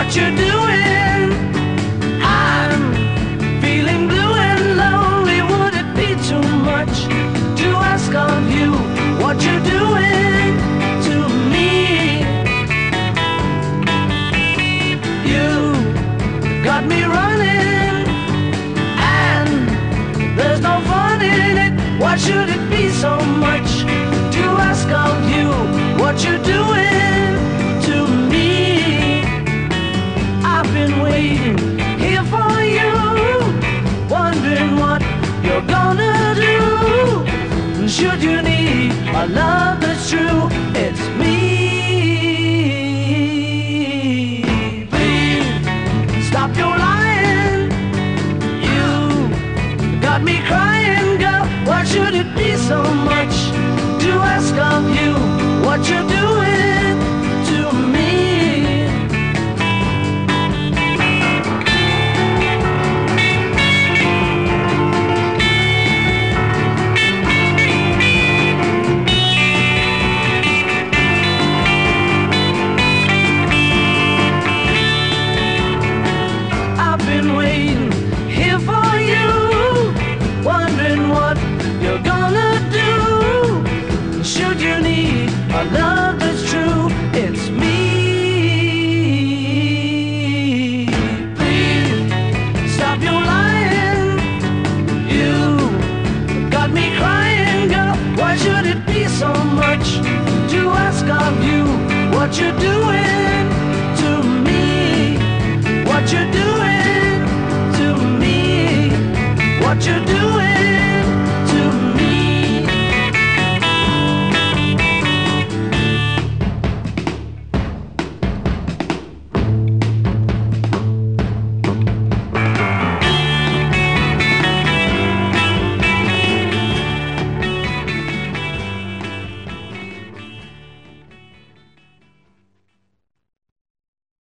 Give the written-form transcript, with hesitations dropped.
what you're doing. I'm feeling blue and lonely. Would it be too much to ask of you what you're doing to me? You got me running, and there's no fun in it. Why should it be so much to ask of you what you're doing to me? I've been waiting here for you, wondering what you're gonna do. Should you need a love that's true, it's me. Please stop your lying. You got me crying, girl. Why should it be so much to ask of you what you're doing to me? I've been waiting here for you, wondering what you're gonna do. Should you need a love that's true, it's me. Please stop your lying. You got me crying, girl. Why should it be so much to ask of you what you're doing to me? What you're doing to me? What you're doing